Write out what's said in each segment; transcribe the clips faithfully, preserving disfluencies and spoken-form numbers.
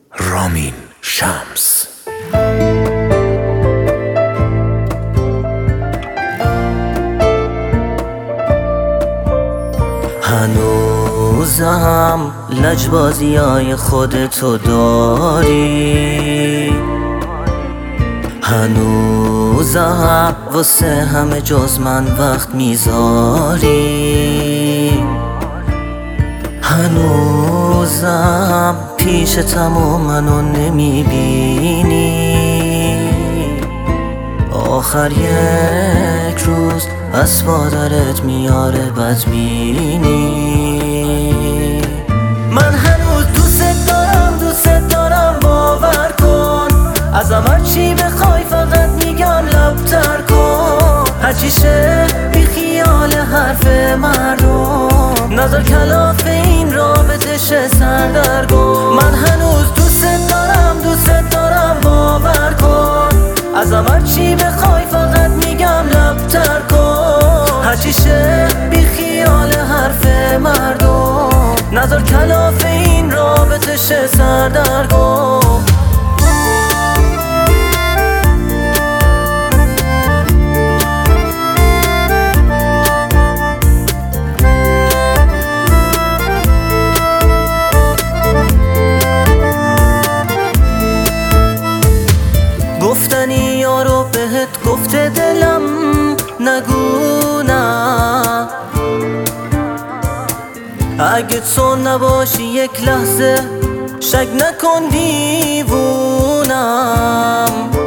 رامین شمس. هنوزم لجبازی های خودتو داری، هنوزم واسه همه جز من وقت میذاری، هنوزم پیشتم و منو نمیبینی. آخر یک روز از مادرت میاره بدبینی. من هنوز دوست دارم دوست دارم باور کن، ازم هرچی بخوای فقط میگم لبتر کن. هرچی شه بی خیال حرف مردم، نظر کلاف این رابطه شه سردرگم. من هنوز دوست دارم دوست دارم باور کن، ازم هرچی بخوای فقط میگم لبتر کن. هرچی شه بی خیال حرف مردم، نظر کلاف این رابطه شه سردرگم. گفتنی یارو بهت گفته دلم نگو نه، اگه تو نباشی یک لحظه شک نکن دیوونم.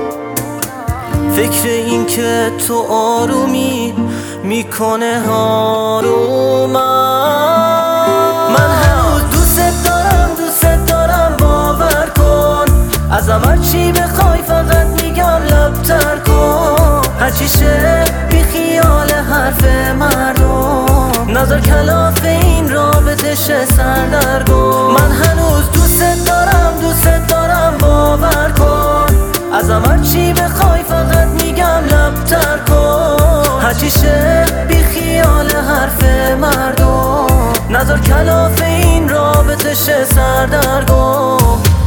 فکر این که تو آرومی میکنه آرومم. من هنوز دوست دارم دوست دارم باور کن، ازم هرچی بخوای فقط میگم لبتر کن. هرچی شه بی خیال حرف مردم، نظر کلاف این رابطه شه سردرگم. من هنوز دوست دارم دوست دارم باور کن، ازم هرچی بخوای فقط میگم لبتر کن. هرچی شه بی خیال حرف مردم، نظر کلاف این رابطه شه سردرگم.